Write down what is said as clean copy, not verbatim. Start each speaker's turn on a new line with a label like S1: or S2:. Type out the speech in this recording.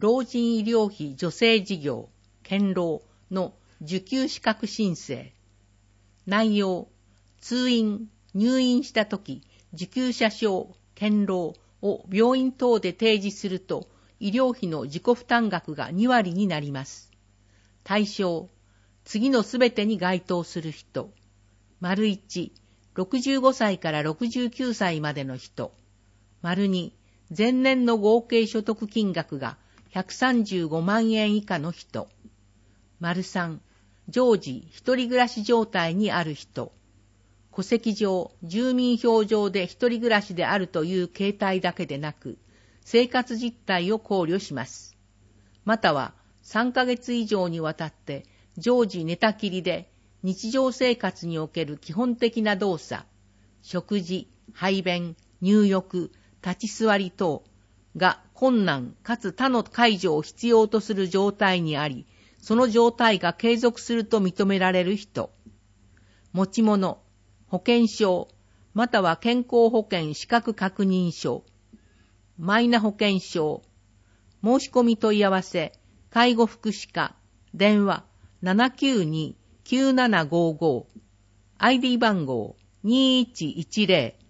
S1: 老人医療費助成事業、健老の受給資格申請。内容、通院、入院したとき、受給者証、健老を病院等で提示すると、医療費の自己負担額が2割になります。対象、次のすべてに該当する人。1、65歳から69歳までの人。2、前年の合計所得金額が135万円以下の人。3、常時一人暮らし状態にある人。戸籍上、住民票上で一人暮らしであるという形態だけでなく、生活実態を考慮します。または、3ヶ月以上にわたって常時寝たきりで日常生活における基本的な動作、食事、排便、入浴、立ち座り等が困難かつ他の介助を必要とする状態にあり、その状態が継続すると認められる人。持ち物、保険証、または健康保険資格確認書、マイナ保険証、申し込み問い合わせ、介護福祉課、電話 792-9755、ID 番号 2110